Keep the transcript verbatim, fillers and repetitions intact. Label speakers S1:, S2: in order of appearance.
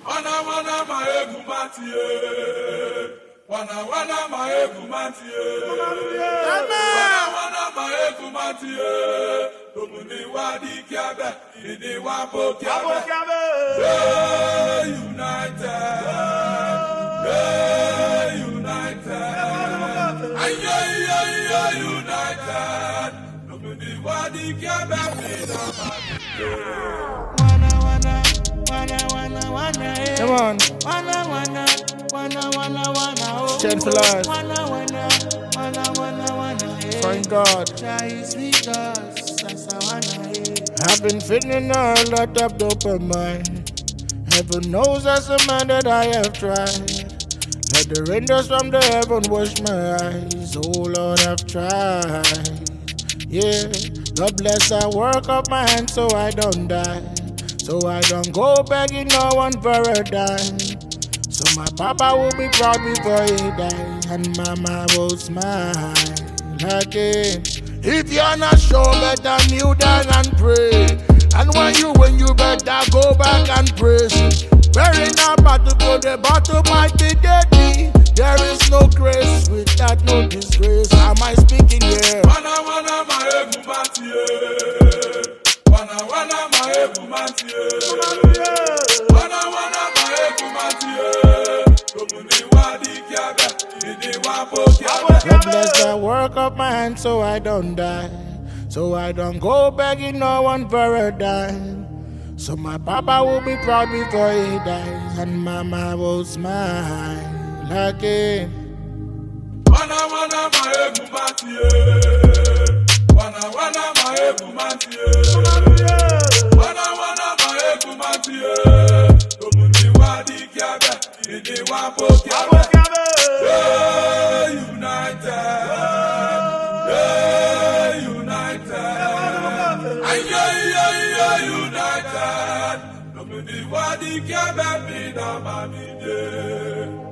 S1: Wana wana maegu matie. Wana wana maegu matie. Wana wana maegu matie. Domuni wadi kiabe, idi wabo kiabe. Yeah, united. Yeah, united. Aye aye aye united. Domuni wadi kiabe, idi
S2: Come on.
S3: Wanna, wanna, wanna, wanna, wanna, oh.
S2: Chen for life.
S3: Wanna, wanna, wanna, wanna, wanna, hey.
S2: Thank God.
S3: Try sweet us, that's a wanna, hey.
S2: I've been feeling a lot of dopamine. Heaven knows as a man that I have tried. Let the rain dust from the heaven wash my eyes. Oh Lord, I've tried. Yeah, God bless I work up my hand so I don't die. So I don't go begging no one for a dime. So my papa will be proud before he die, and mama will smile again. If you're not sure, better kneel down and pray. And when you win, you better go back and praise. Wearing a battle, but the battle might be deadly. There is no grace without no disgrace. Am I speaking here?
S1: Wana wana maegu matie. Wana wana maegu matie. Wana wana maegu matie. Domuni wadi kiabe, idi wabo kiabe.
S2: God bless the work of my hand so I don't die. So I don't go begging no one for a dime. So my papa will be proud before he dies, and mama will smile again.
S1: Wana wana maegu matie. Wana wana maegu matie. Wana wana maegu matie. Domuni wadi kiabe, idi wabo kiabe. Yeah, united. Yeah, united. Aye aye aye united. Domuni wadi kiabe, mi na mami de.